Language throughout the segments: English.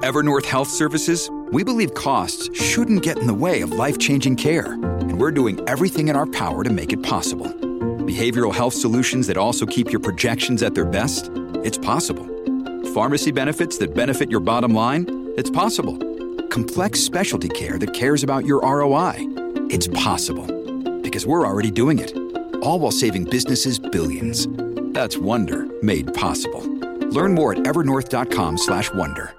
Evernorth Health Services, we believe costs shouldn't get in the way of life-changing care, and we're doing everything in our power to make it possible. Behavioral health solutions that also keep your projections at their best? It's possible. Pharmacy benefits that benefit your bottom line? It's possible. Complex specialty care that cares about your ROI? It's possible. Because we're already doing it. All while saving businesses billions. That's Wonder made possible. Learn more at evernorth.com/wonder.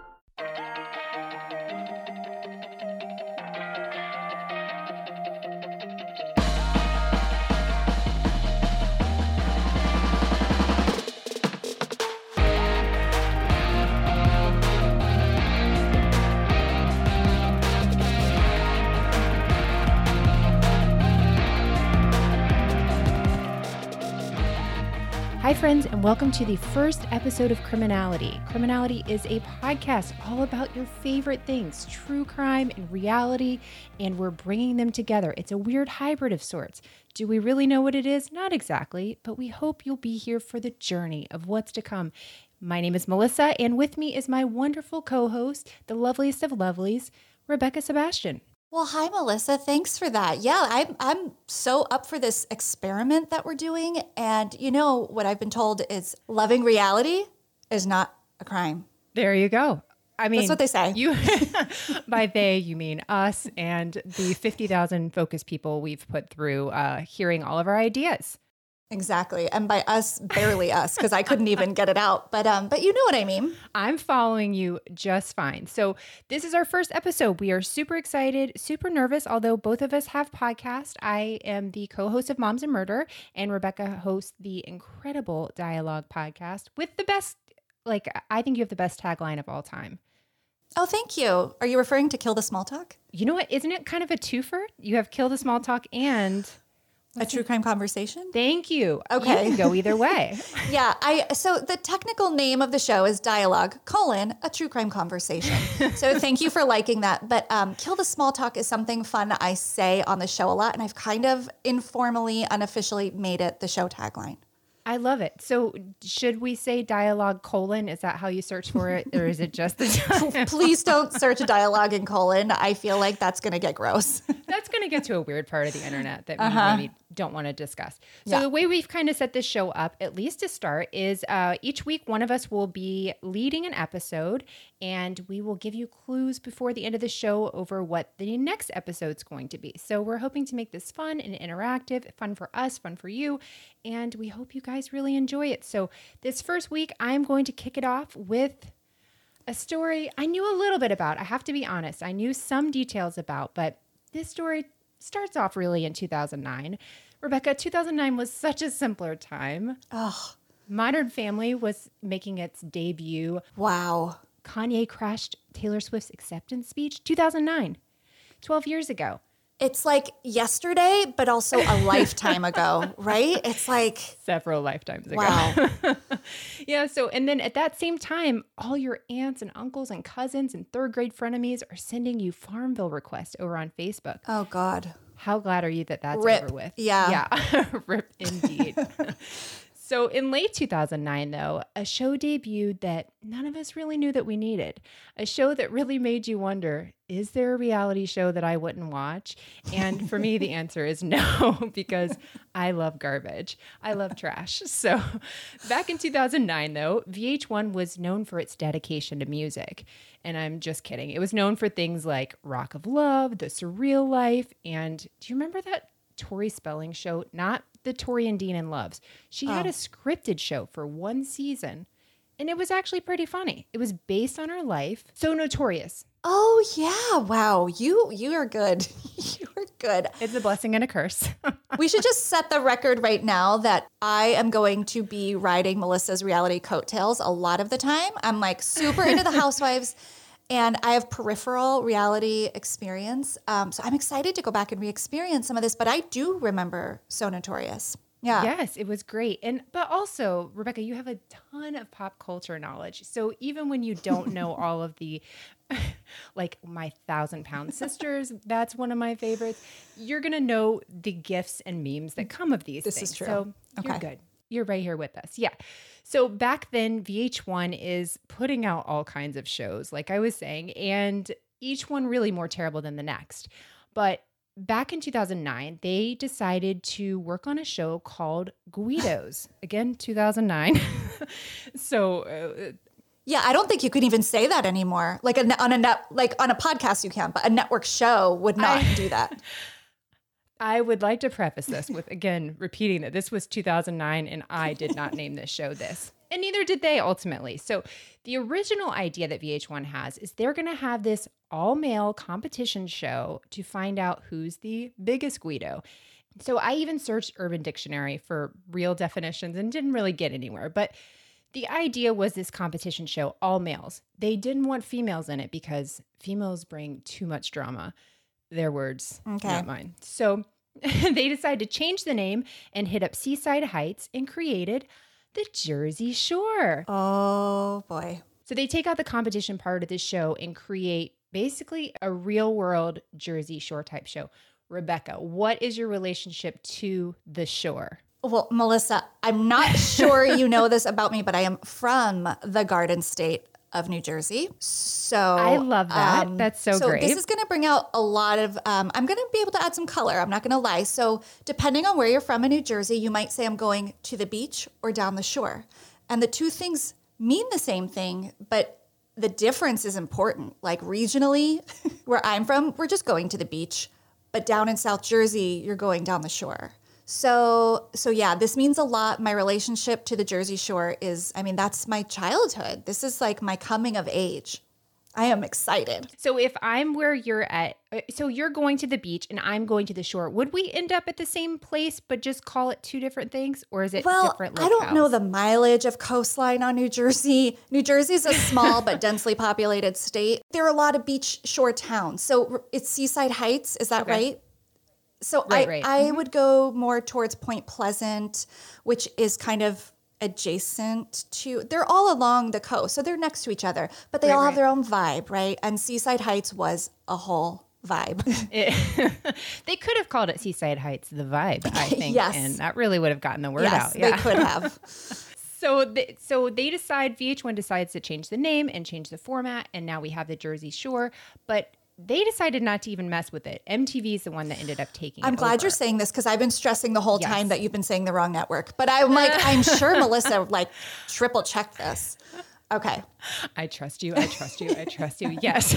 Hi, friends, and welcome to the first episode of Criminality. Criminality is a podcast all about your favorite things, true crime and reality, and we're bringing them together. It's a weird hybrid of sorts. Do we really know what it is? Not exactly, but we hope you'll be here for the journey of what's to come. My name is Melissa, and with me is my wonderful co-host, the loveliest of lovelies, Rebecca Sebastian. Well, hi, Melissa. Thanks for that. Yeah, I'm so up for this experiment that we're doing. And you know what I've been told is loving reality is not a crime. There you go. I mean, that's what they say. You, by they, you mean us and the 50,000 focus people we've put through hearing all of our ideas. Exactly. And by us, barely us, because I couldn't even get it out. But you know what I mean. I'm following you just fine. So this is our first episode. We are super excited, super nervous, although both of us have podcasts. I am the co-host of Moms and Murder, and Rebecca hosts the incredible Dialogue podcast with the best, I think you have the best tagline of all time. Oh, thank you. Are you referring to Kill the Small Talk? You know what? Isn't it kind of a twofer? You have Kill the Small Talk and... A true crime conversation? Thank you. Okay. You can go either way. Yeah. So the technical name of the show is Dialogue, a true crime conversation. So thank you for liking that. But Kill the Small Talk is something fun I say on the show a lot. And I've kind of informally, unofficially made it the show tagline. I love it. So should we say Dialogue : Is that how you search for it? Or is it just the... Please don't search Dialogue in : I feel like that's going to get gross. That's going to get to a weird part of the internet that we maybe don't want to discuss. So the way we've kind of set this show up, at least to start, is each week one of us will be leading an episode, and we will give you clues before the end of the show over what the next episode's going to be. So we're hoping to make this fun and interactive, fun for us, fun for you, and we hope you guys really enjoy it. So this first week, I'm going to kick it off with a story I knew a little bit about. I have to be honest. I knew some details about, but this story starts off really in 2009. Rebecca, 2009 was such a simpler time. Oh, Modern Family was making its debut. Wow. Kanye crashed Taylor Swift's acceptance speech. 2009, 12 years ago. It's like yesterday, but also a lifetime ago, right? It's like several lifetimes ago. Wow. Yeah. So, and then at that same time, all your aunts and uncles and cousins and third grade frenemies are sending you Farmville requests over on Facebook. Oh God. How glad are you that that's Rip. over with? Yeah. Yeah. Rip indeed. So in late 2009, though, a show debuted that none of us really knew that we needed. A show that really made you wonder, is there a reality show that I wouldn't watch? And for me, the answer is no, because I love garbage. I love trash. So back in 2009, though, VH1 was known for its dedication to music. And I'm just kidding. It was known for things like Rock of Love, The Surreal Life, and do you remember that Tori Spelling show? Not the Tori and Dean in Loves. She had a scripted show for one season, and it was actually pretty funny. It was based on her life. So Notorious. Oh yeah, wow. You are good. You are good. It's a blessing and a curse. We should just set the record right now that I am going to be riding Melissa's reality coattails a lot of the time. I'm like super into the Housewives. And I have peripheral reality experience. So I'm excited to go back and re-experience some of this. But I do remember So Notorious. Yeah. Yes, it was great. But also, Rebecca, you have a ton of pop culture knowledge. So even when you don't know all of the, like my 1,000-pound sisters, that's one of my favorites. You're going to know the gifs and memes that come of these things. This is true. So okay. You're good. You're right here with us. Yeah. So back then, VH1 is putting out all kinds of shows, like I was saying, and each one really more terrible than the next. But back in 2009, they decided to work on a show called Guidos. Again, 2009. So yeah, I don't think you can even say that anymore. Like on a podcast you can, but a network show would not do that. I would like to preface this with, again, repeating that this was 2009 and I did not name this show this. And neither did they ultimately. So the original idea that VH1 has is they're going to have this all-male competition show to find out who's the biggest Guido. So I even searched Urban Dictionary for real definitions and didn't really get anywhere. But the idea was this competition show, all males. They didn't want females in it because females bring too much drama. Their words, not mine. So they decided to change the name and hit up Seaside Heights and created the Jersey Shore. Oh, boy. So they take out the competition part of this show and create basically a real world Jersey Shore type show. Rebecca, what is your relationship to the shore? Well, Melissa, I'm not sure you know this about me, but I am from the Garden State of New Jersey. So I love that. That's so great. This is going to bring out a lot of, I'm going to be able to add some color. I'm not going to lie. So depending on where you're from in New Jersey, you might say I'm going to the beach or down the shore. And the two things mean the same thing, but the difference is important. Like regionally, where I'm from, we're just going to the beach. But down in South Jersey, you're going down the shore. So yeah, this means a lot. My relationship to the Jersey Shore is, that's my childhood. This is like my coming of age. I am excited. So if I'm where you're at, so you're going to the beach and I'm going to the shore, would we end up at the same place, but just call it two different things? Or is it different locales? I don't know the mileage of coastline on New Jersey. New Jersey is a small but densely populated state. There are a lot of beach shore towns. So it's Seaside Heights. Is that right? So right. I would go more towards Point Pleasant, which is kind of adjacent to, they're all along the coast. So they're next to each other, but they all have their own vibe, right? And Seaside Heights was a whole vibe. They could have called it Seaside Heights, the vibe, I think. Yes. And that really would have gotten the word out. Yes, they could have. So they decide, VH1 decides to change the name and change the format. And now we have the Jersey Shore. But they decided not to even mess with it. MTV is the one that ended up taking it I'm glad over. you're saying this because I've been stressing the whole time that you've been saying the wrong network. But I'm sure Melissa triple checked this. Okay. I trust you. Yes.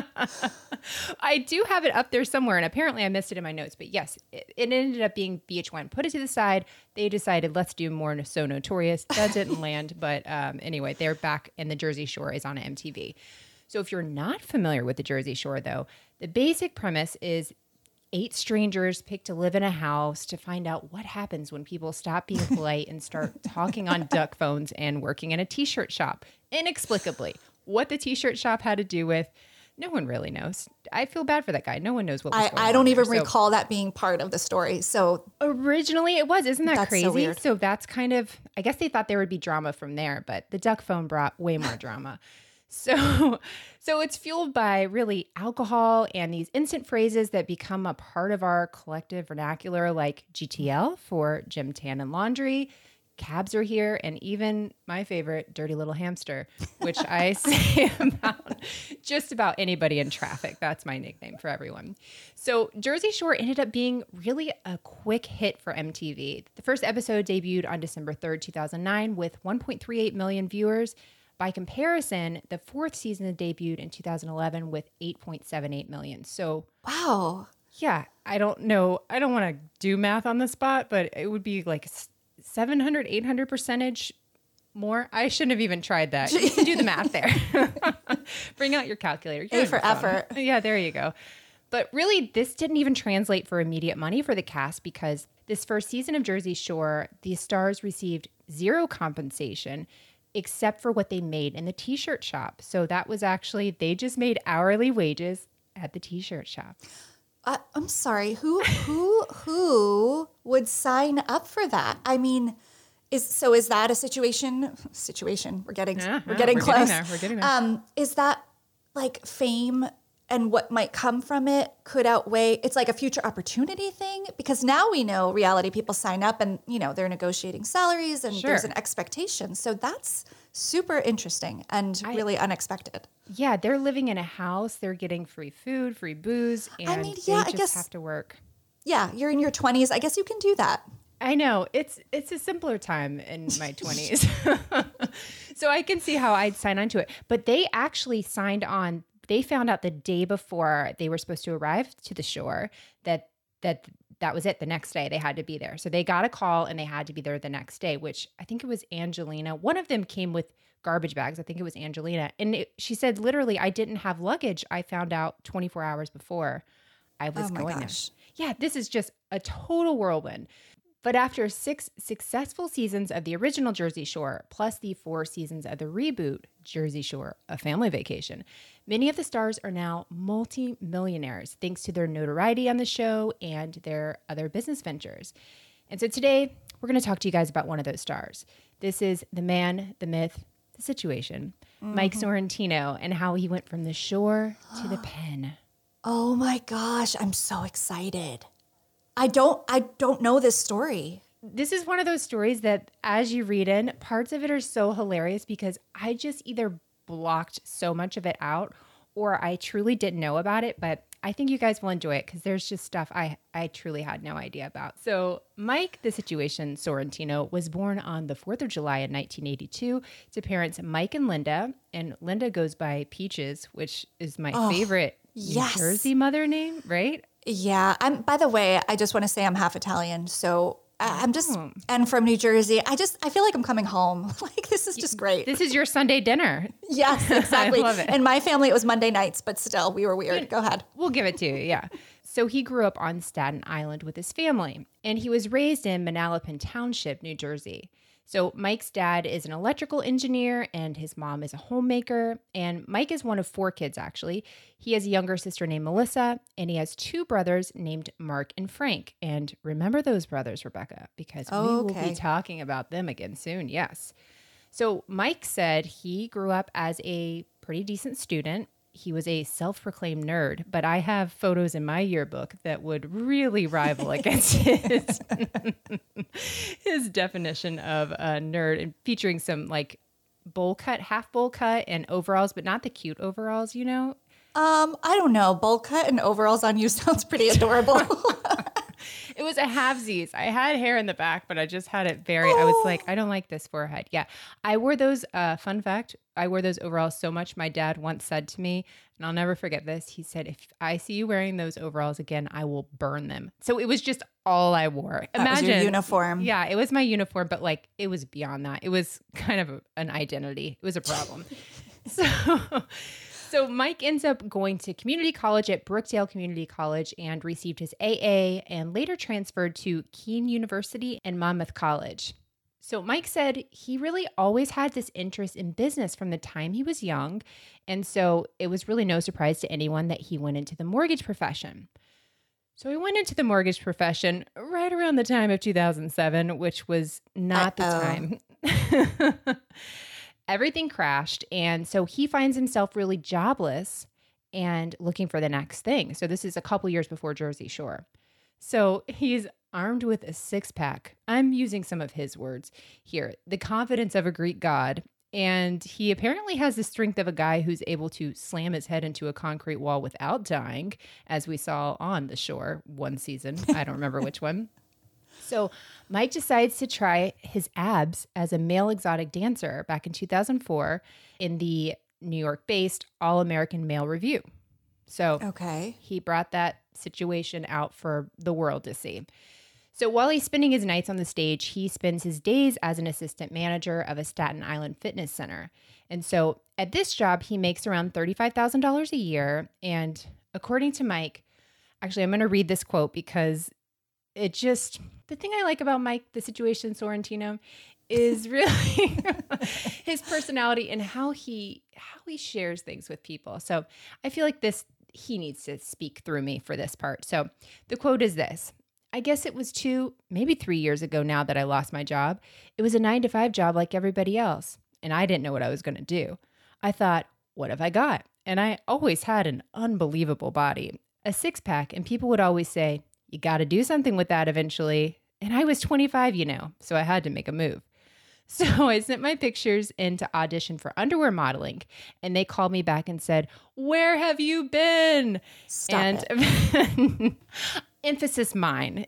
I do have it up there somewhere, and apparently I missed it in my notes. But yes, it ended up being VH1. Put it to the side. They decided, let's do more So Notorious. That didn't land. But anyway, they're back, and the Jersey Shore is on MTV. So if you're not familiar with the Jersey Shore, though, the basic premise is 8 strangers pick to live in a house to find out what happens when people stop being polite and start talking on duck phones and working in a T-shirt shop. Inexplicably. What the T-shirt shop had to do with, no one really knows. I feel bad for that guy. No one knows what was going on. I don't even recall that being part of the story. So originally it was. Isn't that that's crazy? So weird. So that's kind of, I guess they thought there would be drama from there, but the duck phone brought way more drama. So it's fueled by really alcohol and these instant phrases that become a part of our collective vernacular, like GTL for gym, tan, and laundry. Cabs are here, and even my favorite, dirty little hamster, which I say about just about anybody in traffic. That's my nickname for everyone. So Jersey Shore ended up being really a quick hit for MTV. The first episode debuted on December 3rd, 2009 with 1.38 million viewers. By comparison, the 4th season debuted in 2011 with 8.78 million. So, wow. Yeah, I don't know. I don't want to do math on the spot, but it would be like 700, 800% more. I shouldn't have even tried that. You can do the math there. Bring out your calculator. A for effort. Yeah, there you go. But really, this didn't even translate for immediate money for the cast because this first season of Jersey Shore, the stars received zero compensation except for what they made in the T-shirt shop. So that was actually, they just made hourly wages at the T-shirt shop. I'm sorry, who would sign up for that? I mean, is that a situation? We're getting close. We're getting there. Is that like fame and what might come from it could outweigh, it's like a future opportunity thing, because now we know reality people sign up and, they're negotiating salaries and there's an expectation. So that's super interesting and really unexpected. Yeah, they're living in a house. They're getting free food, free booze, and they just have to work. Yeah, you're in your 20s. I guess you can do that. I know. It's a simpler time in my 20s. So I can see how I'd sign on to it. But they actually signed on. They found out the day before they were supposed to arrive to the shore that was it. The next day they had to be there. So they got a call and they had to be there the next day, which I think it was Angelina. One of them came with garbage bags. I think it was Angelina. And she said, literally, I didn't have luggage. I found out 24 hours before I was going there. Yeah, this is just a total whirlwind. But after 6 successful seasons of the original Jersey Shore, plus the 4 seasons of the reboot Jersey Shore, A Family Vacation, many of the stars are now multi-millionaires thanks to their notoriety on the show and their other business ventures. And so today, we're going to talk to you guys about one of those stars. This is the man, the myth, the situation, Mike Sorrentino, and how he went from the shore to the pen. Oh my gosh, I'm so excited. I don't know this story. This is one of those stories that as you read in, parts of it are so hilarious because I just either blocked so much of it out or I truly didn't know about it, but I think you guys will enjoy it because there's just stuff I truly had no idea about. So Mike, the situation Sorrentino, was born on the 4th of July in 1982 to parents Mike and Linda. And Linda goes by Peaches, which is my favorite New Jersey mother name, right? Yeah. By the way, I just want to say I'm half Italian. So I'm just, and from New Jersey, I feel like I'm coming home. Like, this is just great. This is your Sunday dinner. Yes, exactly. I love it. In my family, it was Monday nights, but still, we were weird. Go ahead. We'll give it to you. Yeah. So he grew up on Staten Island with his family, and he was raised in Manalapan Township, New Jersey. So Mike's dad is an electrical engineer and his mom is a homemaker. And Mike is one of 4 kids, actually. He has a younger sister named Melissa, and he has 2 brothers named Mark and Frank. And remember those brothers, Rebecca, because we will be talking about them again soon. Yes. So Mike said he grew up as a pretty decent student. He was a self-proclaimed nerd, but I have photos in my yearbook that would really rival against his definition of a nerd, and featuring some like bowl cut, half bowl cut and overalls, but not the cute overalls, I don't know. Bowl cut and overalls on you sounds pretty adorable. It was a halvesies. I had hair in the back, but I just had it I was like, I don't like this forehead. Yeah. I wore those, fun fact, I wore those overalls so much. My dad once said to me, and I'll never forget this. He said, if I see you wearing those overalls again, I will burn them. So it was just all I wore. That was your uniform. Yeah, it was my uniform, but like it was beyond that. It was kind of an identity. It was a problem. So Mike ends up going to community college at Brookdale Community College and received his AA and later transferred to Keene University and Monmouth College. So Mike said he really always had this interest in business from the time he was young. And so it was really no surprise to anyone that he went into the mortgage profession. So he went into the mortgage profession right around the time of 2007, which was not the time. Everything crashed, and so he finds himself really jobless and looking for the next thing. So this is a couple years before Jersey Shore. So he's armed with a 6-pack. I'm using some of his words here. The confidence of a Greek god. And he apparently has the strength of a guy who's able to slam his head into a concrete wall without dying, as we saw on The Shore one season. I don't remember which one. So Mike decides to try his abs as a male exotic dancer back in 2004 in the New York-based All-American Male Review. So he brought that situation out for the world to see. So while he's spending his nights on the stage, he spends his days as an assistant manager of a Staten Island fitness center. And so at this job, he makes around $35,000 a year. And according to Mike, actually, I'm going to read this quote because it just, the thing I like about Mike, the situation Sorrentino, is really his personality and how he shares things with people. So I feel like he needs to speak through me for this part. So the quote is this: I guess it was 2, maybe 3 years ago now that I lost my job. It was a 9-to-5 job like everybody else, and I didn't know what I was going to do. I thought, what have I got? and I always had an unbelievable body, a six-pack, and people would always say, you got to do something with that eventually. And I was 25, so I had to make a move. So I sent my pictures in to audition for underwear modeling, and they called me back and said, where have you been? Stop it. Emphasis mine.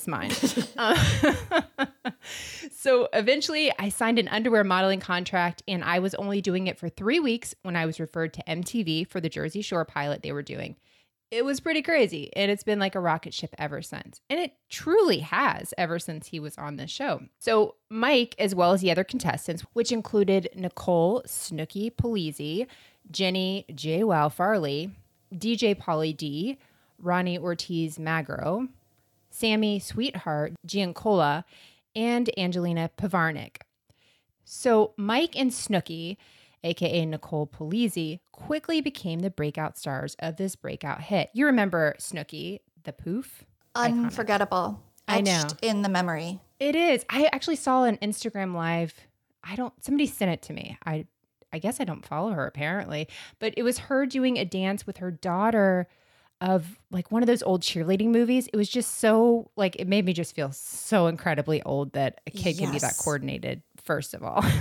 So eventually I signed an underwear modeling contract, and I was only doing it for 3 weeks when I was referred to MTV for the Jersey Shore pilot they were doing. It was pretty crazy, and it's been like a rocket ship ever since. And it truly has ever since he was on this show. So Mike, as well as the other contestants, which included Nicole Snooki Polizzi, Jenny J. Wow Farley, DJ Pauly D, Ronnie Ortiz Magro, Sammy Sweetheart Giancola, and Angelina Pivarnik. So Mike and Snooki, aka Nicole Polizzi, quickly became the breakout stars of this breakout hit. You remember Snooki, the poof? Unforgettable. I know. Etched in the memory. It is. I actually saw an Instagram live. Somebody sent it to me. I guess I don't follow her apparently, but it was her doing a dance with her daughter of like one of those old cheerleading movies. It was just so like, it made me just feel so incredibly old that a kid can be that coordinated, first of all.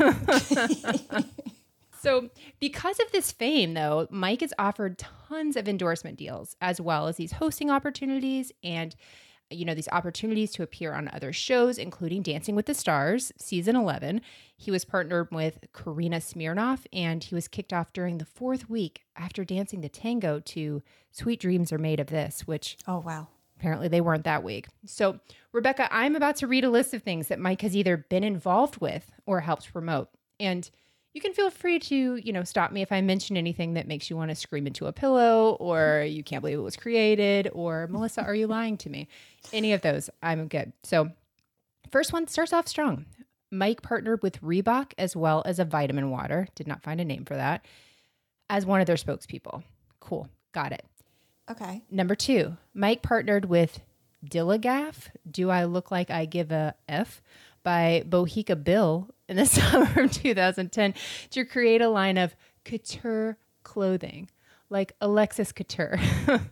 So because of this fame, though, Mike is offered tons of endorsement deals, as well as these hosting opportunities and, these opportunities to appear on other shows, including Dancing with the Stars, season 11. He was partnered with Karina Smirnoff, and he was kicked off during the 4th week after dancing the tango to Sweet Dreams Are Made of This, which... Oh, wow. Apparently they weren't that week. So, Rebecca, I'm about to read a list of things that Mike has either been involved with or helped promote. And you can feel free to, stop me if I mention anything that makes you want to scream into a pillow, or you can't believe it was created, or Melissa, are you lying to me? Any of those, I'm good. So first one starts off strong. Mike partnered with Reebok as well as a vitamin water. Did not find a name for that. As one of their spokespeople. Cool. Got it. Okay. Number 2, Mike partnered with Dillagaff. Do I Look Like I Give a F? By Bohica Bill in the summer of 2010 to create a line of couture clothing, like Alexis Couture.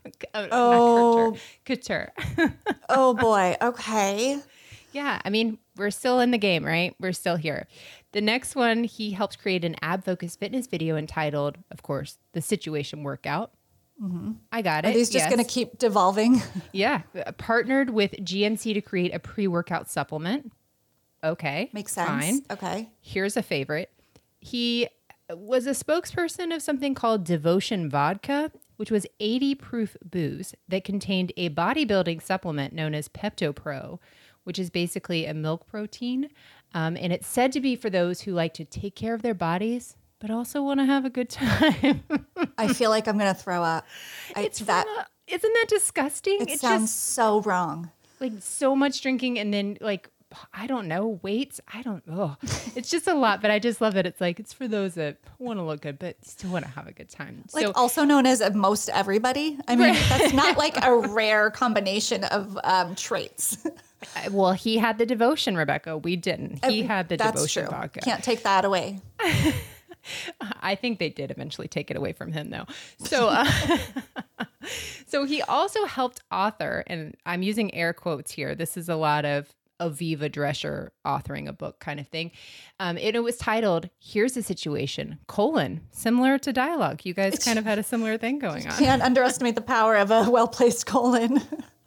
Couture. Oh boy. Okay. Yeah. I mean, we're still in the game, right? We're still here. The next one, he helped create an ab-focused fitness video entitled, of course, The Situation Workout. Mm-hmm. I got it. Are these just going to keep devolving? Yeah. Partnered with GNC to create a pre-workout supplement. Okay. Makes sense. Fine. Okay. Here's a favorite. He was a spokesperson of something called Devotion Vodka, which was 80 proof booze that contained a bodybuilding supplement known as PeptoPro, which is basically a milk protein. And it's said to be for those who like to take care of their bodies, but also want to have a good time. I feel like I'm going to throw up. Isn't that disgusting? It sounds so wrong. Like so much drinking and then like, I don't know, weights. It's just a lot, but I just love it. It's like, it's for those that want to look good, but still want to have a good time. Like also known as most everybody. I mean, that's not like a rare combination of traits. Well, he had the devotion, Rebecca. We didn't. He had the devotion true. vodka. Can't take that away. I think they did eventually take it away from him, though. So, so he also helped author, and I'm using air quotes here. This is a lot of Aviva Drescher authoring a book kind of thing. It was titled, Here's the Situation, similar to dialogue. You guys kind of had a similar thing going on. Can't underestimate the power of a well-placed colon.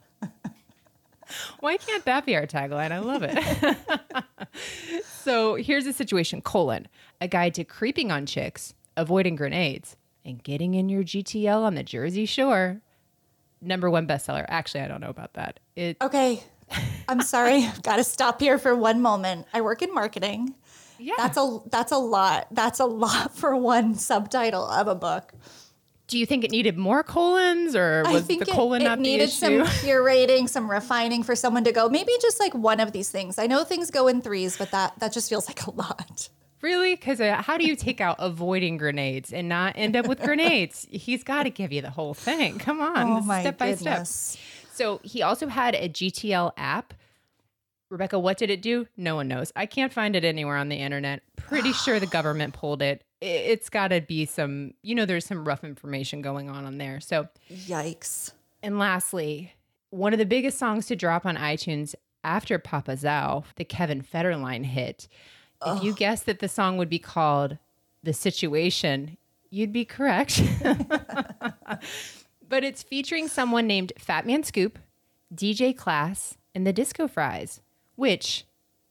Why can't that be our tagline? I love it. So here's the situation, a guide to creeping on chicks, avoiding grenades, and getting in your GTL on the Jersey Shore. #1 bestseller. Actually, I don't know about that. Okay. I'm sorry. I've got to stop here for one moment. I work in marketing. Yeah. That's a lot. That's a lot for one subtitle of a book. Do you think it needed more colons, or was the colon not the issue? It needed some curating, some refining for someone to go, maybe just like one of these things. I know things go in threes, but that just feels like a lot. Really? Because how do you take out avoiding grenades and not end up with grenades? He's got to give you the whole thing. Come on, step by step. So he also had a GTL app. Rebecca, what did it do? No one knows. I can't find it anywhere on the internet. Pretty sure the government pulled it. it's got to be some, there's some rough information going on there. So, yikes. And lastly, one of the biggest songs to drop on iTunes after Papa Zao, the Kevin Federline hit. If you guessed that the song would be called The Situation, you'd be correct. But it's featuring someone named Fat Man Scoop, DJ Class, and the Disco Fries, which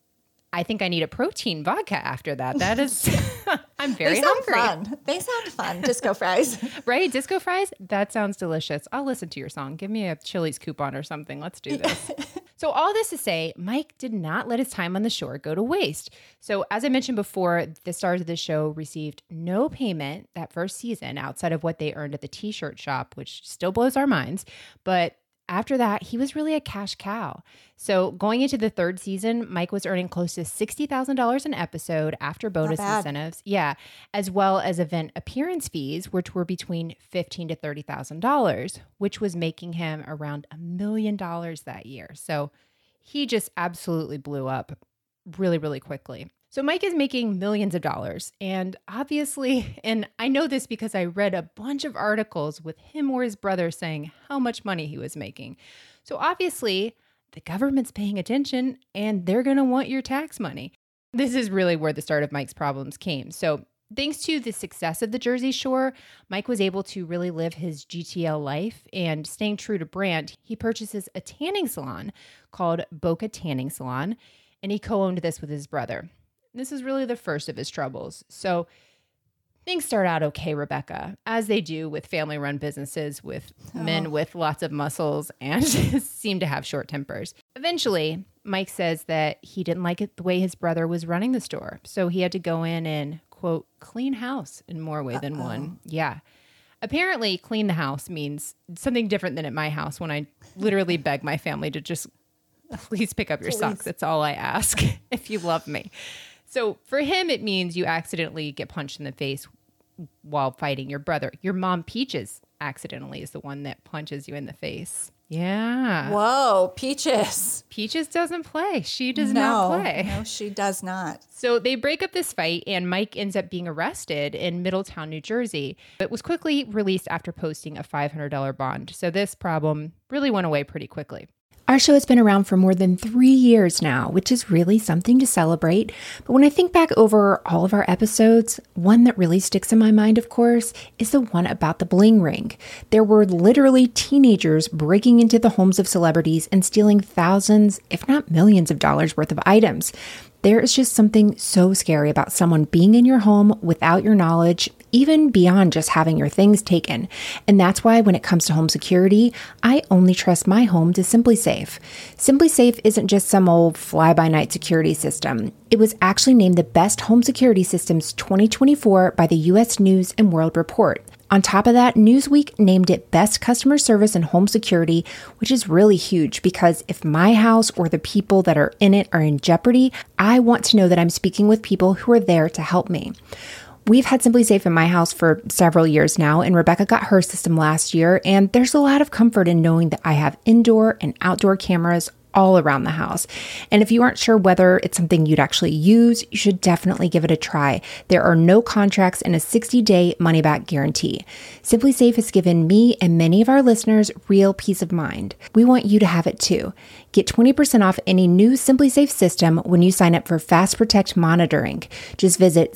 I think I need a protein vodka after that. That is, I'm very hungry. Fun. They sound fun, Disco Fries. Right? Disco Fries? That sounds delicious. I'll listen to your song. Give me a Chili's coupon or something. Let's do this. So all this to say, Mike did not let his time on the shore go to waste. So as I mentioned before, the stars of the show received no payment that first season outside of what they earned at the t-shirt shop, which still blows our minds. But after that, he was really a cash cow. So going into the third season, Mike was earning close to $60,000 an episode after bonus incentives. Yeah, as well as event appearance fees, which were between $15,000 to $30,000, which was making him around $1 million that year. So he just absolutely blew up really, really quickly. So Mike is making millions of dollars. And obviously, and I know this because I read a bunch of articles with him or his brother saying how much money he was making. So obviously, the government's paying attention and they're going to want your tax money. This is really where the start of Mike's problems came. So thanks to the success of the Jersey Shore, Mike was able to really live his GTL life, and staying true to brand, he purchases a tanning salon called Boca Tanning Salon, and he co-owned this with his brother. This is really the first of his troubles. So things start out okay, Rebecca, as they do with family-run businesses with men with lots of muscles and seem to have short tempers. Eventually, Mike says that he didn't like it the way his brother was running the store. So he had to go in and, quote, clean house in more ways than one. Yeah. Apparently, clean the house means something different than at my house when I literally beg my family to just please pick up your socks. That's all I ask if you love me. So for him, it means you accidentally get punched in the face while fighting your brother. Your mom, Peaches, accidentally is the one that punches you in the face. Yeah. Whoa, Peaches. Peaches doesn't play. She does not play. No, she does not. So they break up this fight, and Mike ends up being arrested in Middletown, New Jersey, but was quickly released after posting a $500 bond. So this problem really went away pretty quickly. Our show has been around for more than 3 years now, which is really something to celebrate. But when I think back over all of our episodes, one that really sticks in my mind, of course, is the one about the bling ring. There were literally teenagers breaking into the homes of celebrities and stealing thousands, if not millions of dollars worth of items. There is just something so scary about someone being in your home without your knowledge, even beyond just having your things taken. And that's why when it comes to home security, I only trust my home to SimpliSafe. SimpliSafe isn't just some old fly-by-night security system. It was actually named the best home security systems 2024 by the U.S. News and World Report. On top of that, Newsweek named it Best Customer Service and Home Security, which is really huge because if my house or the people that are in it are in jeopardy, I want to know that I'm speaking with people who are there to help me. We've had SimpliSafe in my house for several years now, and Rebecca got her system last year, and there's a lot of comfort in knowing that I have indoor and outdoor cameras all around the house. And if you aren't sure whether it's something you'd actually use, you should definitely give it a try. There are no contracts and a 60-day money-back guarantee. SimpliSafe has given me and many of our listeners real peace of mind. We want you to have it too. Get 20% off any new SimpliSafe system when you sign up for Fast Protect monitoring. Just visit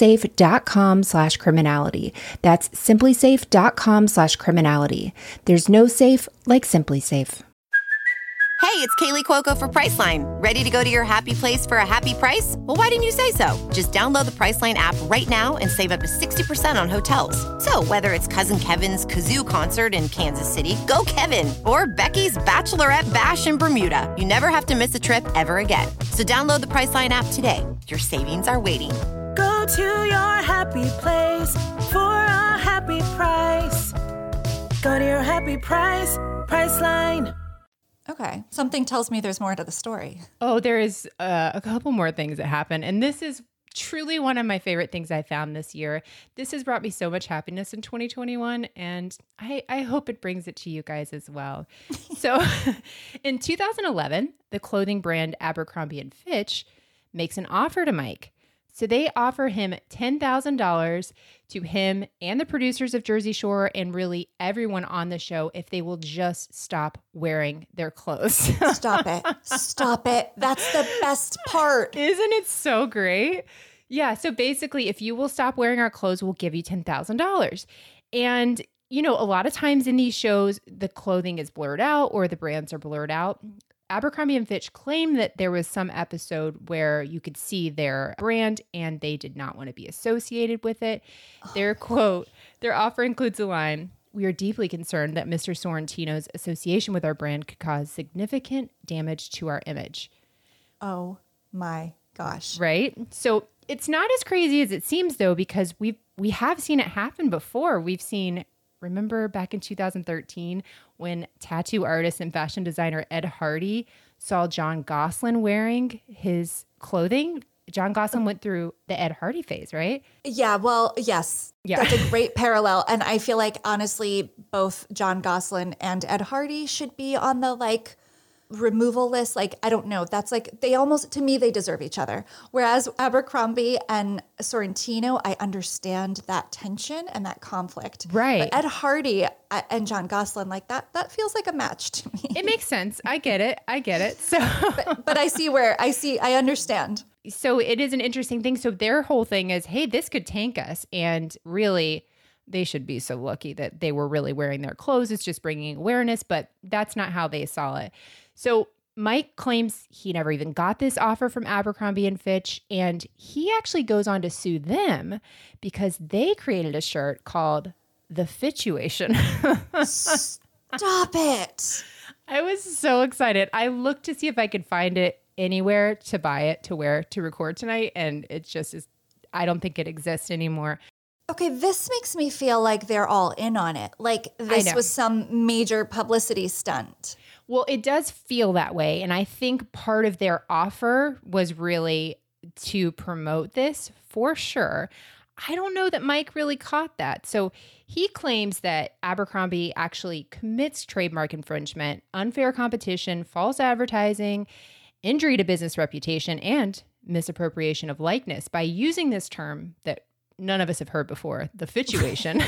simplisafe.com/criminality. That's simplisafe.com/criminality. There's no safe like SimpliSafe. Hey, it's Kaylee Cuoco for Priceline. Ready to go to your happy place for a happy price? Well, why didn't you say so? Just download the Priceline app right now and save up to 60% on hotels. So whether it's Cousin Kevin's Kazoo Concert in Kansas City, go Kevin, or Becky's Bachelorette Bash in Bermuda, you never have to miss a trip ever again. So download the Priceline app today. Your savings are waiting. Go to your happy place for a happy price. Go to your happy price, Priceline. Okay. Something tells me there's more to the story. Oh, there is a couple more things that happen. And this is truly one of my favorite things I found this year. This has brought me so much happiness in 2021, and I hope it brings it to you guys as well. So in 2011, the clothing brand Abercrombie & Fitch makes an offer to Mike. So they offer him $10,000 to him and the producers of Jersey Shore and really everyone on the show if they will just stop wearing their clothes. Stop it. Stop it. That's the best part. Isn't it so great? Yeah. So basically, if you will stop wearing our clothes, we'll give you $10,000. And, you know, a lot of times in these shows, the clothing is blurred out or the brands are blurred out. Abercrombie and Fitch claimed that there was some episode where you could see their brand and they did not want to be associated with it. Their quote, their offer includes a line, "We are deeply concerned that Mr. Sorrentino's association with our brand could cause significant damage to our image." Oh my gosh. Right? So it's not as crazy as it seems, though, because we have seen it happen before. We've seen, remember back in 2013 when tattoo artist and fashion designer Ed Hardy saw John Gosselin wearing his clothing? John Gosselin went through the Ed Hardy phase, right? Yeah, well, yes. Yeah. That's a great parallel. And I feel like, honestly, both John Gosselin and Ed Hardy should be on the, like, removal list. Like, I don't know. That's like, they almost, to me, they deserve each other. Whereas Abercrombie and Sorrentino, I understand that tension and that conflict. Right. But Ed Hardy and John Gosselin, like that feels like a match to me. It makes sense. I get it. So, but I understand. So it is an interesting thing. So their whole thing is, hey, this could tank us. And really, they should be so lucky that they were really wearing their clothes. It's just bringing awareness, but that's not how they saw it. So Mike claims he never even got this offer from Abercrombie and Fitch, and he actually goes on to sue them because they created a shirt called The Fituation. Stop it. I was so excited. I looked to see if I could find it anywhere to buy it, to wear, to record tonight, and it just is, I don't think it exists anymore. Okay, this makes me feel like they're all in on it. Like this was some major publicity stunt. Well, it does feel that way. And I think part of their offer was really to promote this for sure. I don't know that Mike really caught that. So he claims that Abercrombie actually commits trademark infringement, unfair competition, false advertising, injury to business reputation, and misappropriation of likeness by using this term that none of us have heard before, the Fituation.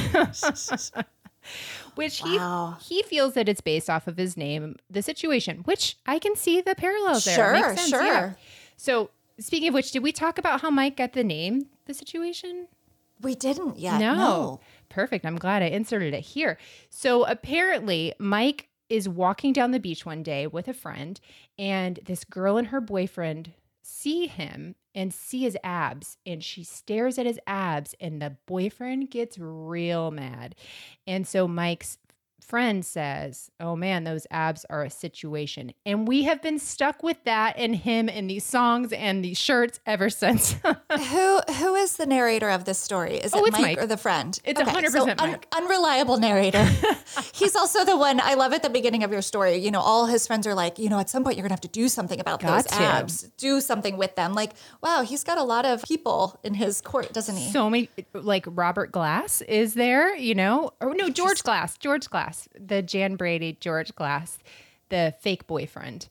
Which he feels that it's based off of his name, The Situation, which I can see the parallels there. Sure, Makes sense, sure. yeah. So speaking of which, did we talk about how Mike got the name, The Situation? We didn't yet. No. Perfect. I'm glad I inserted it here. So apparently Mike is walking down the beach one day with a friend, and this girl and her boyfriend see him and see his abs, and she stares at his abs, and the boyfriend gets real mad. And so Mike's friend says, "Oh man, those abs are a situation." And we have been stuck with that and him in these songs and these shirts ever since. Who is the narrator of this story? Is it it's Mike or the friend? It's 100% Mike. Unreliable narrator. He's also the one, I love at the beginning of your story, you know, all his friends are like, you know, at some point you're going to have to do something about those abs. Do something with them. Like, wow, he's got a lot of people in his court, doesn't he? So many, like Robert Glass is there, you know? Or no, George Glass. The Jan Brady, George Glass, the fake boyfriend.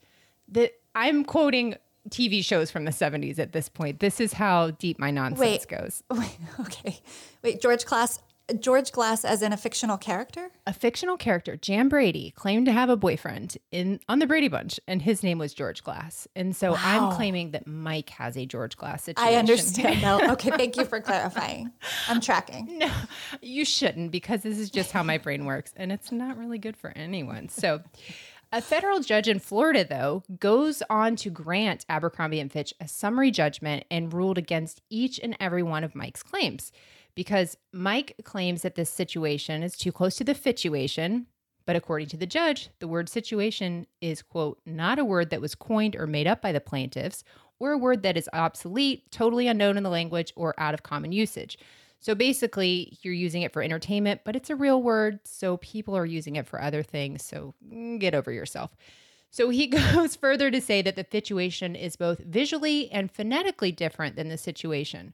I'm quoting TV shows from the 70s at this point. This is how deep my nonsense goes. Wait, George Glass as in a fictional character? A fictional character, Jan Brady, claimed to have a boyfriend on the Brady Bunch, and his name was George Glass. And so I'm claiming that Mike has a George Glass situation. I understand now. Okay, thank you for clarifying. I'm tracking. No, you shouldn't, because this is just how my brain works, and it's not really good for anyone. So a federal judge in Florida, though, goes on to grant Abercrombie & Fitch a summary judgment and ruled against each and every one of Mike's claims. Because Mike claims that this situation is too close to the fituation, but according to the judge, the word situation is, quote, not a word that was coined or made up by the plaintiffs, or a word that is obsolete, totally unknown in the language, or out of common usage. So basically, you're using it for entertainment, but it's a real word, so people are using it for other things, so get over yourself. So he goes further to say that the fituation is both visually and phonetically different than the situation.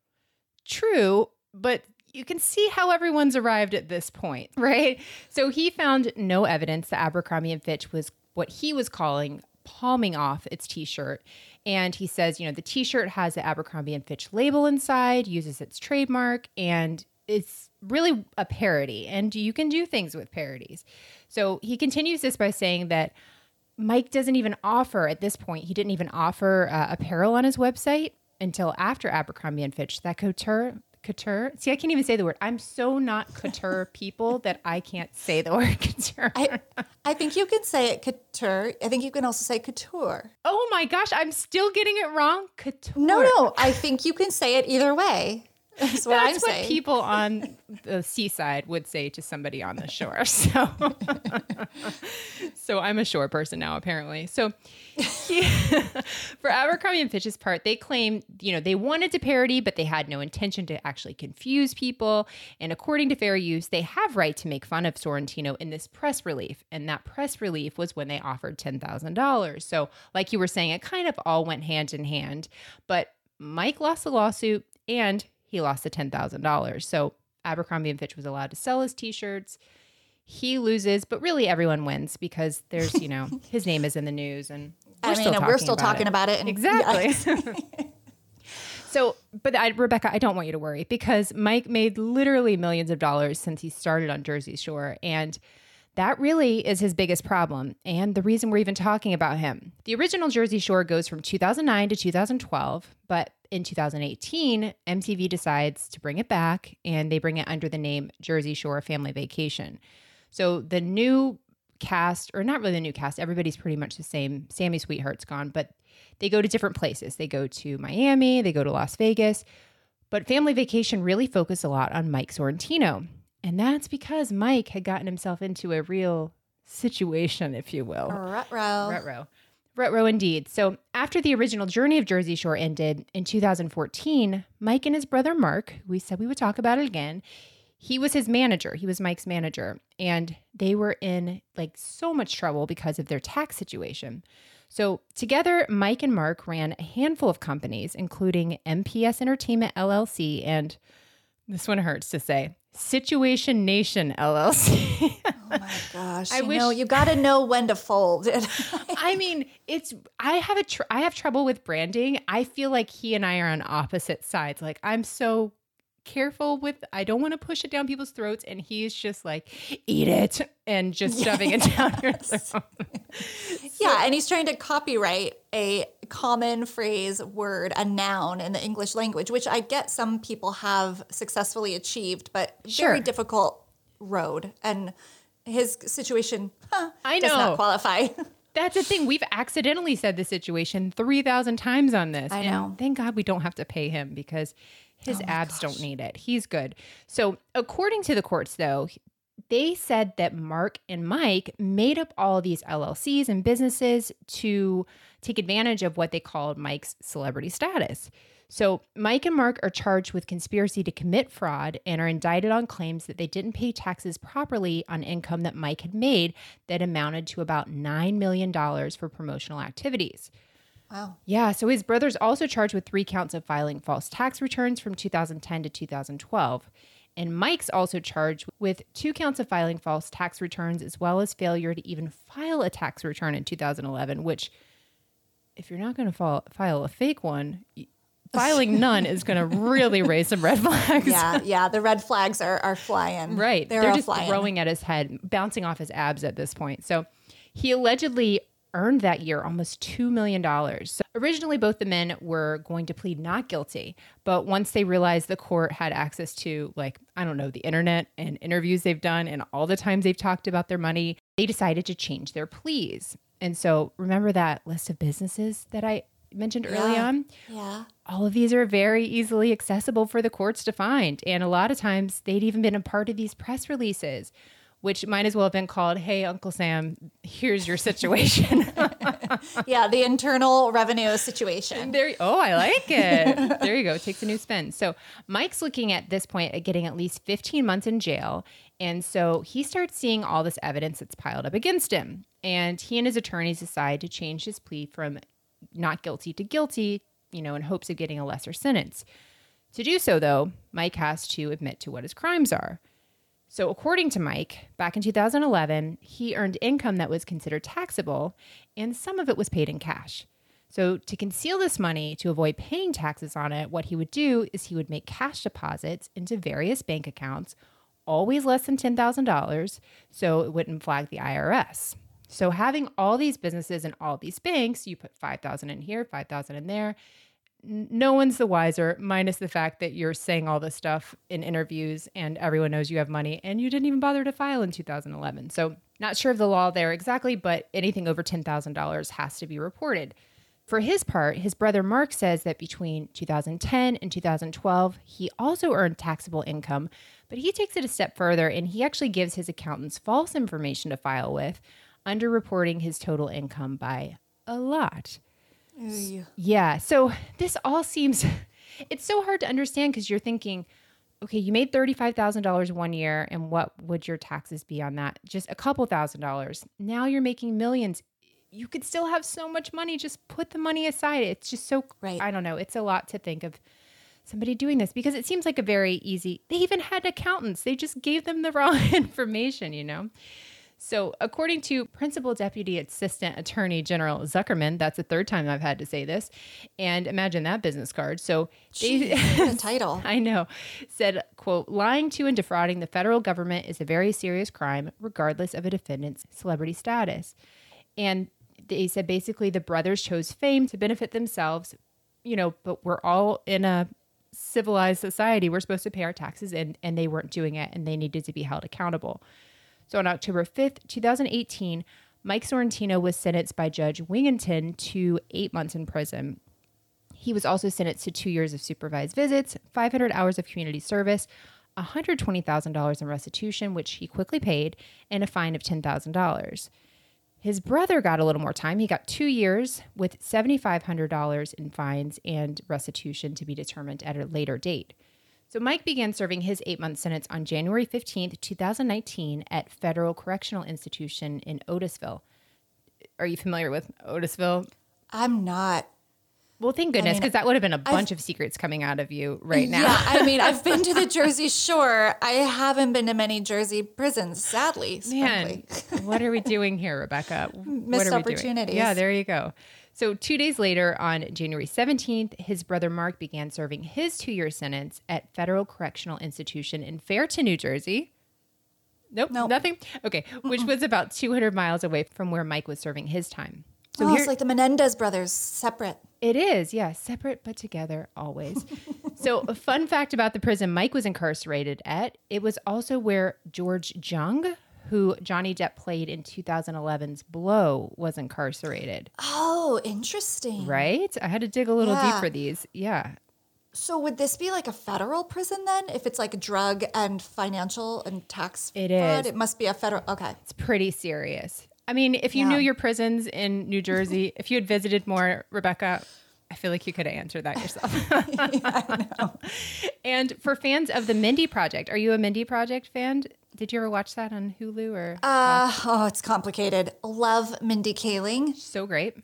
True, but you can see how everyone's arrived at this point, right? So he found no evidence that Abercrombie & Fitch was what he was calling palming off its t-shirt. And he says, the t-shirt has the Abercrombie & Fitch label inside, uses its trademark, and it's really a parody. And you can do things with parodies. So he continues this by saying that Mike doesn't even offer, at this point, he didn't even offer apparel on his website until after Abercrombie & Fitch. That couture. See, I can't even say the word. I'm so not couture people that I can't say the word couture. I think you can say it couture. I think you can also say couture. Oh my gosh, I'm still getting it wrong. Couture. No. I think you can say it either way. That's what I'm saying. People on the seaside would say to somebody on the shore. So I'm a shore person now, apparently. So for Abercrombie & Fitch's part, they claim, they wanted to parody, but they had no intention to actually confuse people. And according to Fair Use, they have right to make fun of Sorrentino in this press relief. And that press relief was when they offered $10,000. So like you were saying, it kind of all went hand in hand. But Mike lost the lawsuit and he lost the $10,000. So Abercrombie & Fitch was allowed to sell his t-shirts. He loses, but really everyone wins because there's, his name is in the news and we're still talking about it. And exactly. Yeah. So, but Rebecca, I don't want you to worry because Mike made literally millions of dollars since he started on Jersey Shore. And that really is his biggest problem and the reason we're even talking about him. The original Jersey Shore goes from 2009 to 2012, but in 2018, MTV decides to bring it back and they bring it under the name Jersey Shore Family Vacation. So the new cast, or not really the new cast, everybody's pretty much the same. Sammy Sweetheart's gone, but they go to different places. They go to Miami, they go to Las Vegas, but Family Vacation really focused a lot on Mike Sorrentino. And that's because Mike had gotten himself into a real situation, if you will. Ruh-roh indeed. So after the original journey of Jersey Shore ended in 2014, Mike and his brother Mark, we said we would talk about it again, he was his manager. He was Mike's manager. And they were in so much trouble because of their tax situation. So together, Mike and Mark ran a handful of companies, including MPS Entertainment LLC and, this one hurts to say, Situation Nation LLC. Oh my gosh. You got to know when to fold it. I mean, I have trouble with branding. I feel like he and I are on opposite sides. I'm so careful I don't want to push it down people's throats. And he's just eat it and just shoving it down your throat. Yeah. And he's trying to copyright a common phrase, word, a noun in the English language, which I get some people have successfully achieved, but very difficult road. And his situation does not qualify. That's the thing. We've accidentally said the situation 3,000 times on this. I know. And thank God we don't have to pay him because his abs don't need it. He's good. So according to the courts, though, they said that Mark and Mike made up all of these LLCs and businesses to take advantage of what they called Mike's celebrity status. So Mike and Mark are charged with conspiracy to commit fraud and are indicted on claims that they didn't pay taxes properly on income that Mike had made that amounted to about $9 million for promotional activities. Wow. Yeah. So his brother's also charged with 3 counts of filing false tax returns from 2010 to 2012. And Mike's also charged with 2 counts of filing false tax returns, as well as failure to even file a tax return in 2011, which if you're not going to file a fake one, filing none is going to really raise some red flags. Yeah. The red flags are flying. Right. They're just flying. throwing at his head, bouncing off his abs at this point. So he allegedly earned that year almost $2 million. So originally, both the men were going to plead not guilty. But once they realized the court had access to, the internet and interviews they've done and all the times they've talked about their money, they decided to change their pleas. And so remember that list of businesses that I mentioned early on? Yeah. All of these are very easily accessible for the courts to find. And a lot of times they'd even been a part of these press releases, which might as well have been called, "Hey, Uncle Sam, here's your situation." Yeah, the Internal Revenue situation. I like it. There you go. It takes a new spin. So Mike's looking at this point at getting at least 15 months in jail. And so he starts seeing all this evidence that's piled up against him. And he and his attorneys decide to change his plea from not guilty to guilty, in hopes of getting a lesser sentence. To do so, though, Mike has to admit to what his crimes are. So according to Mike, back in 2011, he earned income that was considered taxable, and some of it was paid in cash. So to conceal this money, to avoid paying taxes on it, what he would do is he would make cash deposits into various bank accounts, always less than $10,000, so it wouldn't flag the IRS. So having all these businesses and all these banks, you put $5,000 in here, $5,000 in there. No one's the wiser, minus the fact that you're saying all this stuff in interviews and everyone knows you have money and you didn't even bother to file in 2011. So not sure of the law there exactly, but anything over $10,000 has to be reported. For his part, his brother Mark says that between 2010 and 2012, he also earned taxable income, but he takes it a step further and he actually gives his accountants false information to file with, underreporting his total income by a lot. Yeah. So this all seems, it's so hard to understand because you're thinking, okay, you made $35,000 one year and what would your taxes be on that? Just a couple $1,000s. Now you're making millions. You could still have so much money. Just put the money aside. It's just so, I don't know. It's a lot to think of somebody doing this because it seems like a very easy, they even had accountants. They just gave them the wrong information, you know? So according to Principal Deputy Assistant Attorney General Zuckerman, that's the third time I've had to say this, and imagine that business card. So the title. I know, said, quote, lying to and defrauding the federal government is a very serious crime, regardless of a defendant's celebrity status. And they said basically the brothers chose fame to benefit themselves, you know, but we're all in a civilized society. We're supposed to pay our taxes and they weren't doing it and they needed to be held accountable. So on October 5th, 2018, Mike Sorrentino was sentenced by Judge Wigginton to 8 months in prison. He was also sentenced to 2 years of supervised visits, 500 hours of community service, $120,000 in restitution, which he quickly paid, and a fine of $10,000. His brother got a little more time. He got 2 years with $7,500 in fines and restitution to be determined at a later date. So Mike began serving his 8-month sentence on January 15th, 2019 at Federal Correctional Institution in Otisville. Are you familiar with Otisville? I'm not. Well, thank goodness, because that would have been a bunch of secrets coming out of you right now. Yeah, I mean, I've been to the Jersey Shore. I haven't been to many Jersey prisons, sadly. Man, what are we doing here, Rebecca? Missed opportunities. Yeah, there you go. So 2 days later, on January 17th, his brother Mark began serving his 2-year sentence at Federal Correctional Institution in Fairton, New Jersey. Nope. Nothing? Okay, which was about 200 miles away from where Mike was serving his time. So it's like the Menendez brothers, separate. It is, yeah, separate but together always. So a fun fact about the prison Mike was incarcerated at, it was also where George Jung, who Johnny Depp played in 2011's Blow, was incarcerated. Oh, interesting. Right? I had to dig a little deep for these. Yeah. So would this be like a federal prison then? If it's like drug and financial and tax fraud? It must be a federal. Okay. It's pretty serious. I mean, if you knew your prisons in New Jersey, if you had visited more, Rebecca, I feel like you could have answered that yourself. I know. And for fans of the Mindy Project, are you a Mindy Project fan? Did you ever watch that on Hulu or? It's complicated. Love Mindy Kaling. So great.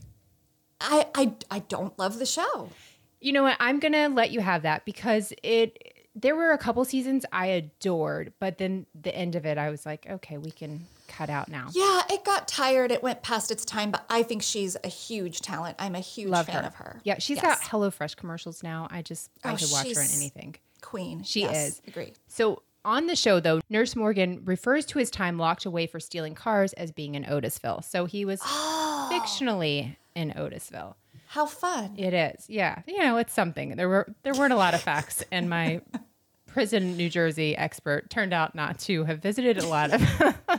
I don't love the show. You know what? I'm going to let you have that because there were a couple seasons I adored, but then the end of it, I was like, okay, we can cut out now. Yeah, it got tired. It went past its time, but I think she's a huge talent. I'm a huge fan of her. Yeah, she's got HelloFresh commercials now. I could watch her in anything. Queen. She is. Agree. So on the show, though, Nurse Morgan refers to his time locked away for stealing cars as being in Otisville. So he was fictionally in Otisville. How fun. It is. Yeah. You know, it's something. There weren't a lot of facts, and my prison New Jersey expert turned out not to have visited a lot of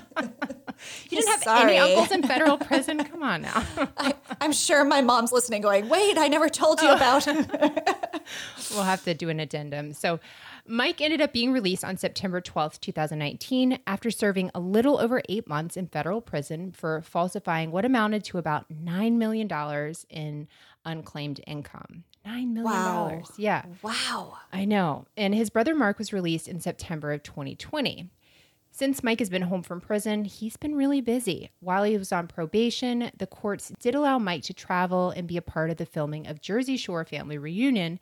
You didn't have any uncles in federal prison? Come on now. I'm sure my mom's listening going, wait, I never told you about We'll have to do an addendum. So Mike ended up being released on September 12th, 2019, after serving a little over 8 months in federal prison for falsifying what amounted to about $9 million in unclaimed income. $9 million. Wow. Yeah. Wow. I know. And his brother Mark was released in September of 2020. Since Mike has been home from prison, he's been really busy. While he was on probation, the courts did allow Mike to travel and be a part of the filming of Jersey Shore Family Reunion.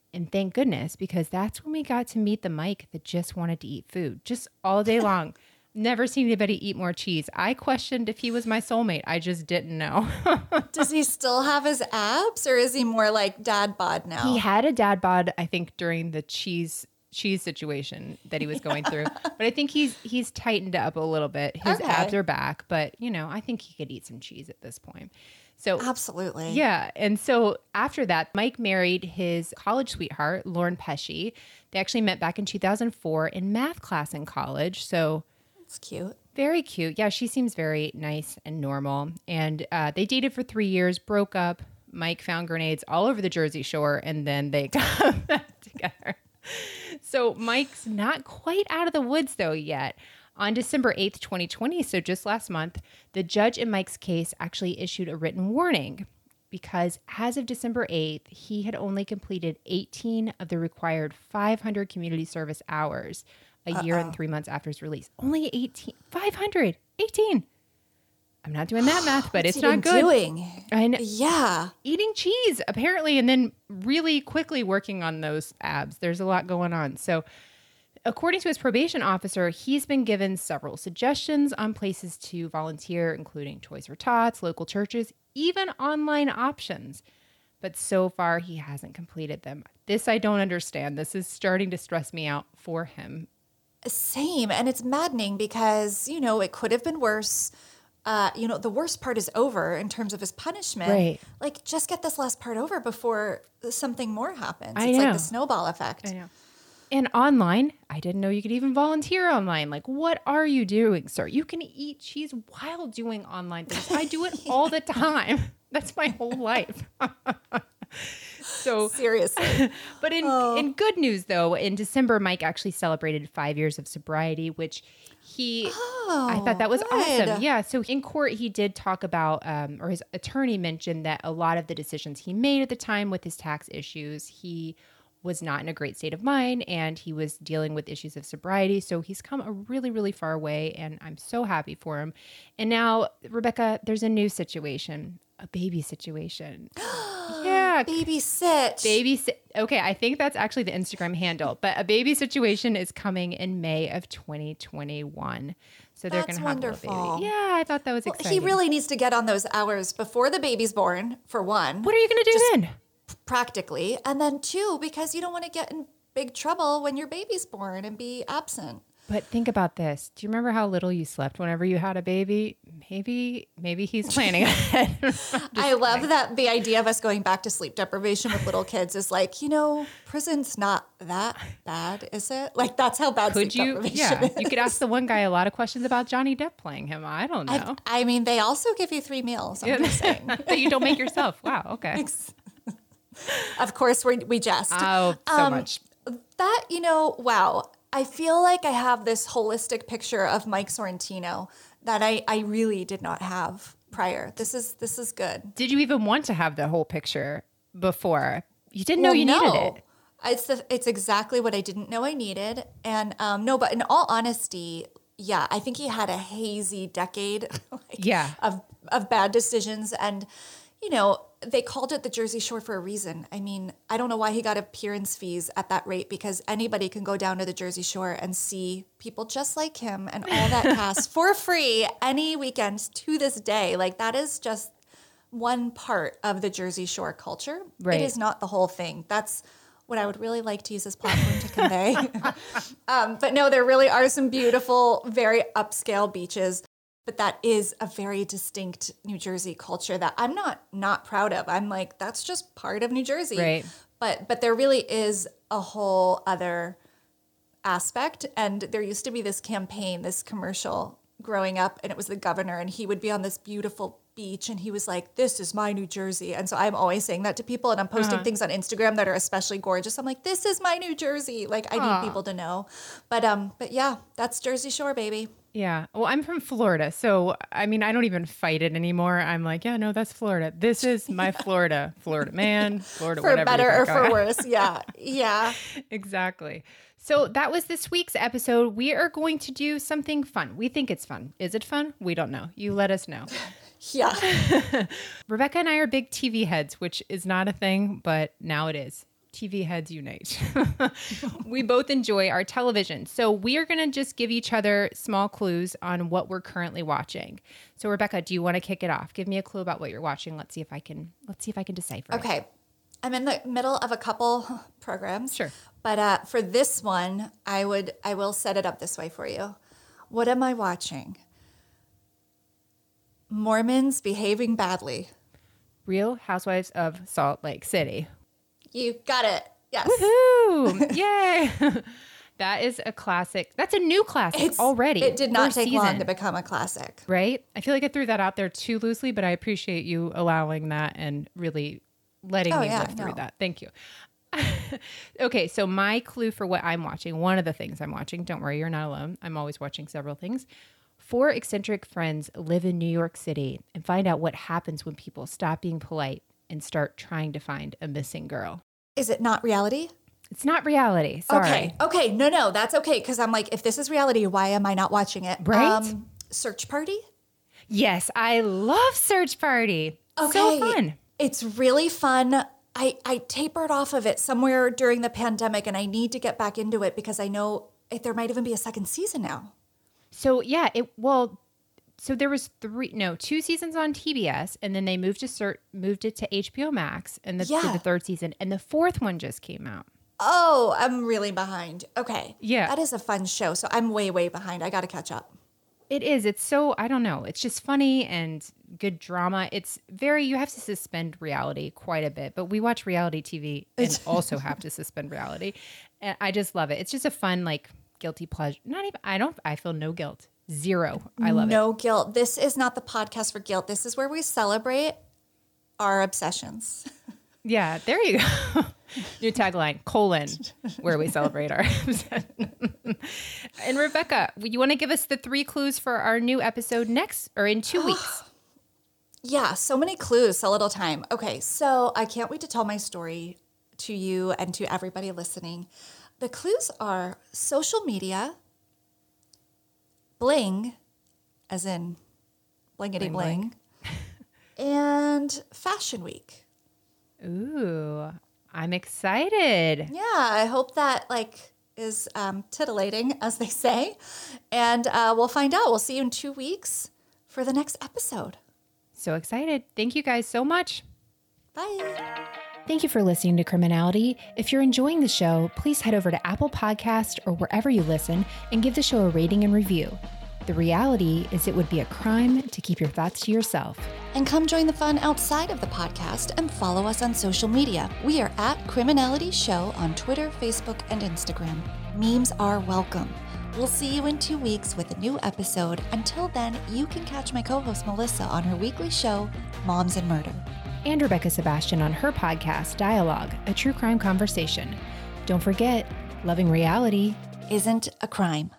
And thank goodness, because that's when we got to meet the Mike that just wanted to eat food, just all day long. Never seen anybody eat more cheese. I questioned if he was my soulmate. I just didn't know. Does he still have his abs, or is he more like dad bod now? He had a dad bod, I think, during the cheese situation that he was going through. But I think he's tightened up a little bit. His abs are back, but I think he could eat some cheese at this point. So absolutely. Yeah. And so after that, Mike married his college sweetheart, Lauren Pesci. They actually met back in 2004 in math class in college. So it's cute. Very cute. Yeah, she seems very nice and normal. And they dated for 3 years, broke up. Mike found grenades all over the Jersey Shore, and then they got back together. So Mike's not quite out of the woods, though, yet. On December 8th, 2020, so just last month, the judge in Mike's case actually issued a written warning because as of December 8th, he had only completed 18 of the required 500 community service hours a year and 3 months after his release. Only 18. 500. 18. I'm not doing that math, but it's not good. Yeah. Eating cheese, apparently, and then really quickly working on those abs. There's a lot going on. So according to his probation officer, he's been given several suggestions on places to volunteer, including Toys for Tots, local churches, even online options. But so far, he hasn't completed them. This I don't understand. This is starting to stress me out for him. Same. And it's maddening because, it could have been worse. The worst part is over in terms of his punishment. Right. Like, just get this last part over before something more happens. I it's know. like the snowball effect. I know. And online, I didn't know you could even volunteer online. Like, what are you doing, sir? You can eat cheese while doing online things. I do it all the time. That's my whole life. So seriously. But in good news, though, in December, Mike actually celebrated 5 years of sobriety, which I thought that was awesome. Yeah. So in court, he did talk about, or his attorney mentioned that a lot of the decisions he made at the time with his tax issues, he was not in a great state of mind and he was dealing with issues of sobriety. So he's come a really, really far way and I'm so happy for him. And now, Rebecca, there's a new situation, a baby situation. Yeah. Babysit. Okay, I think that's actually the Instagram handle, but a baby situation is coming in May of 2021. So they're going to have wonderful. A little baby. Yeah, I thought that was exciting. He really needs to get on those hours before the baby's born, for one. What are you going to do then? Practically. And then two, because you don't want to get in big trouble when your baby's born and be absent. But think about this. Do you remember how little you slept whenever you had a baby? Maybe he's planning ahead. I love that the idea of us going back to sleep deprivation with little kids is like, prison's not that bad, is it? Like, that's how bad sleep deprivation is. You could ask the one guy a lot of questions about Johnny Depp playing him. I don't know. I mean, they also give you 3 meals. I'm just saying. That you don't make yourself. Wow, okay. Of course, we jest. Oh, so much. That, wow. I feel like I have this holistic picture of Mike Sorrentino that I really did not have prior. This is good. Did you even want to have the whole picture before? You didn't know you needed it. It's exactly what I didn't know I needed. And but in all honesty, yeah, I think he had a hazy decade of bad decisions. And, they called it the Jersey Shore for a reason. I mean, I don't know why he got appearance fees at that rate because anybody can go down to the Jersey Shore and see people just like him and all that cast for free any weekend to this day. Like, that is just one part of the Jersey Shore culture. Right. It is not the whole thing. That's what I would really like to use this platform to convey. But no, there really are some beautiful, very upscale beaches. But that is a very distinct New Jersey culture that I'm not proud of. I'm like, that's just part of New Jersey. Right. But there really is a whole other aspect. And there used to be this campaign, this commercial growing up, and it was the governor, and he would be on this beautiful beach, and he was like, this is my New Jersey. And so I'm always saying that to people, and I'm posting things on Instagram that are especially gorgeous. I'm like, this is my New Jersey. Like, I need people to know. But yeah, that's Jersey Shore, baby. Yeah. Well, I'm from Florida. So, I mean, I don't even fight it anymore. I'm like, yeah, no, that's Florida. This is my Florida man, Florida, for whatever. For better or for worse. Yeah. Yeah. Exactly. So that was this week's episode. We are going to do something fun. We think it's fun. Is it fun? We don't know. You let us know. Yeah. Rebecca and I are big TV heads, which is not a thing, but now it is. TV heads unite. We both enjoy our television. So we are going to just give each other small clues on what we're currently watching. So Rebecca, do you want to kick it off? Give me a clue about what you're watching. Let's see if I can decipher it. Okay. I'm in the middle of a couple programs. Sure. But for this one, I will set it up this way for you. What am I watching? Mormons behaving badly. Real Housewives of Salt Lake City. You got it. Yes. Woohoo! Yay! That is a classic. That's a new classic already. It did not First take season, long to become a classic. right? I feel like I threw that out there too loosely, but I appreciate you allowing that and really letting me live through that. Thank you. Okay, so my clue for what I'm watching, one of the things I'm watching, don't worry, you're not alone. I'm always watching several things. 4 eccentric friends live in New York City and find out what happens when people stop being polite and start trying to find a missing girl. Is it not reality? It's not reality. Sorry. Okay. No, that's okay. Because I'm like, if this is reality, why am I not watching it? Right? Search Party? Yes, I love Search Party. Okay. So fun. It's really fun. I tapered off of it somewhere during the pandemic, and I need to get back into it because I know there might even be a second season now. So yeah, so there was 2 seasons on TBS, and then they moved it to HBO Max, and to the 3rd season, and the 4th one just came out. Oh, I'm really behind. Okay. Yeah. That is a fun show. So I'm way, way behind. I got to catch up. It is. It's so, I don't know. It's just funny and good drama. It's you have to suspend reality quite a bit, but we watch reality TV and also have to suspend reality. And I just love it. It's just a fun, like, guilty pleasure. I feel no guilt. Zero. I love it. No guilt. This is not the podcast for guilt. This is where we celebrate our obsessions. Yeah, there you go. New tagline, : where we celebrate our And Rebecca, you want to give us the 3 clues for our new episode next or in 2 weeks? Yeah, so many clues, so little time. Okay, so I can't wait to tell my story to you and to everybody listening. The clues are social media, bling, as in blingity bling, and Fashion Week. Ooh, I'm excited. Yeah, I hope that is titillating, as they say. And we'll find out. We'll see you in 2 weeks for the next episode. So excited. Thank you guys so much. Bye. Thank you for listening to Criminality. If you're enjoying the show, please head over to Apple Podcast or wherever you listen and give the show a rating and review. The reality is it would be a crime to keep your thoughts to yourself. And come join the fun outside of the podcast and follow us on social media. We are at Criminality Show on Twitter, Facebook, and Instagram. Memes are welcome. We'll see you in 2 weeks with a new episode. Until then, you can catch my co-host Melissa on her weekly show, Moms and Murder. And Rebecca Sebastian on her podcast, Dialogue, a true crime conversation. Don't forget, loving reality isn't a crime.